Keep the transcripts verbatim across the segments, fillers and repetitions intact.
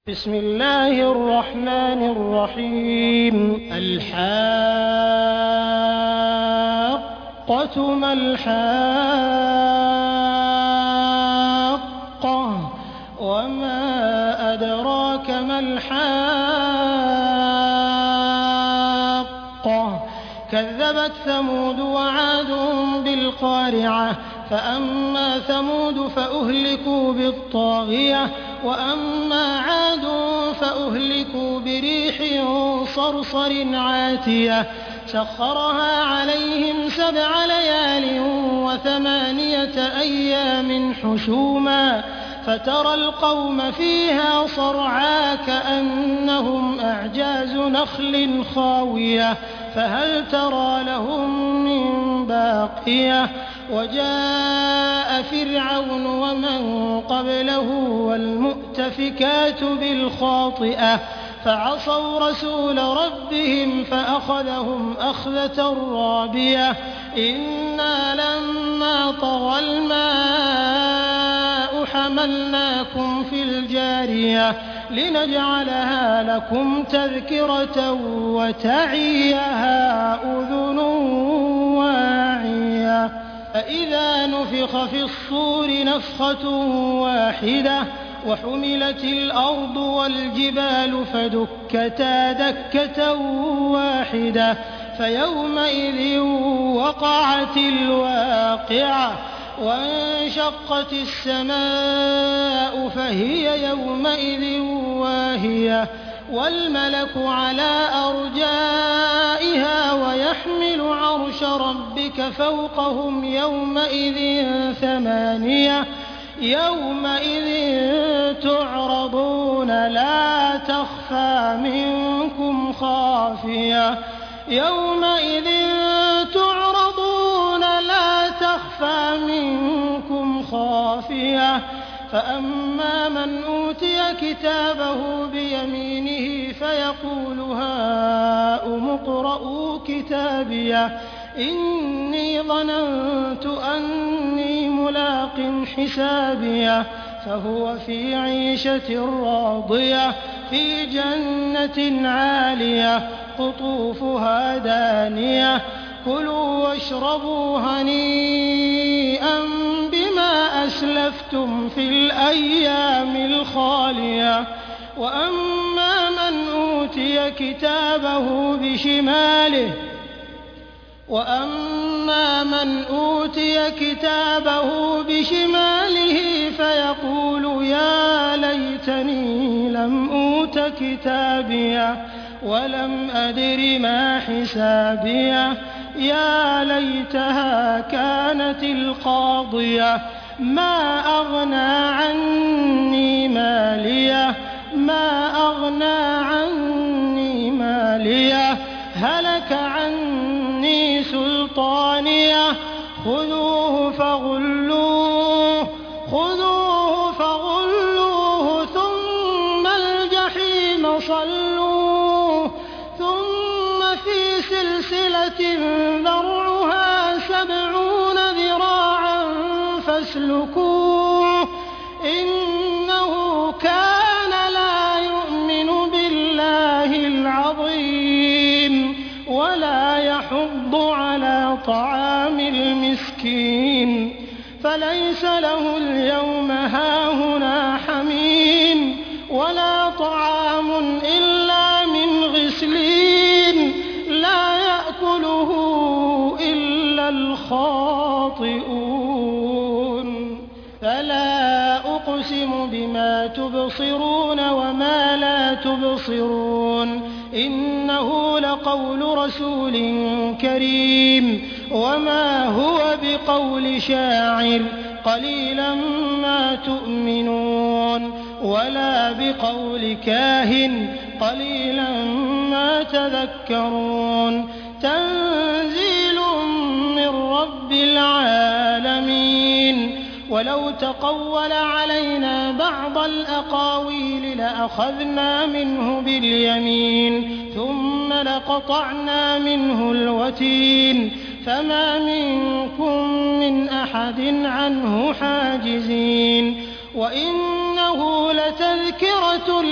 بسم الله الرحمن الرحيم الحاقة ما الحاقة وما أدراك ما الحاقة كذبت ثمود وعاد بالقارعة فأما ثمود فأهلكوا بالطاغية وأما عاد فأهلكوا بريح صرصر عاتية سخرها عليهم سبع ليال وثمانية أيام حسوما فترى القوم فيها صرعى كأنهم أعجاز نخل خاوية فهل ترى لهم من باقية وجاء فرعون ومن قبله والمؤتفكات بالخاطئة فعصوا رسول ربهم فأخذهم أخذة رابية إنا لما طغى الماء حملناكم في الجارية لنجعلها لكم تذكرة وتعيها أذن واعية فإذا نفخ في الصور نفخة واحدة وحملت الأرض والجبال فدكتا دكة واحدة فيومئذ وقعت الواقعة وانشقت السماء فهي يومئذ واهية والملك على أرجائها ويحمل عرش ربك فوقهم يومئذ ثمانية يومئذ تعرضون لا تخفى منكم خافية يومئذ تعرضون لا تخفى منكم خافية فأما من أوتي كتابه بيمينه فيقول هاؤم اقرءوا كتابيه إني ظننت أني ملاق حسابيه فهو في عيشة راضية في جنة عالية قطوفها دانية كلوا واشربوا هنيئا بما أسلفتم في الأيام الخالية وأما من أوتي كتابه بشماله وأما من أوتي كتابه بشماله فيقول يا ليتني لم أوت كتابيه ولم أدر ما حسابيه يا ليتها كانت القاضية ما أغنى عني ماليه ما أغنى عني ماليه هلك عني سلطانيه خذوه فغلوه خذوه فغلوه ثم الجحيم صلوه ثم في سلسلة ذرعها سبعون ذراعا فاسلكوه إنه كان لا يؤمن بالله العظيم ولا يحض على طعام المسكين فليس له اليوم هاهنا حميم ولا طعام إلا من غسلين لا يأكله إلا الخاطئون فلا أقسم بما تبصرون وما لا تبصرون إنه لقول رسول كريم وما هو بقول شاعر قليلا ما تؤمنون ولا بقول كاهن قليلا ما تذكرون تنزيل من رب العالمين ولو تقول علينا بعض الأقاويل لأخذنا منه باليمين ثم لقطعنا منه الوتين فما منكم من أحد عنه حاجزين وإنه لتذكرة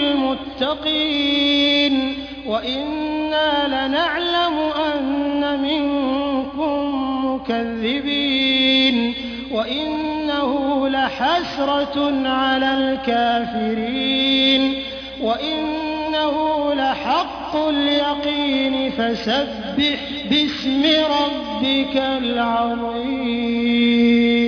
للمتقين وإنا لنعلم أن منكم مكذبين وإنه لحسرة على الكافرين وإنه لحق اليقين فسبح باسم ربك العظيم.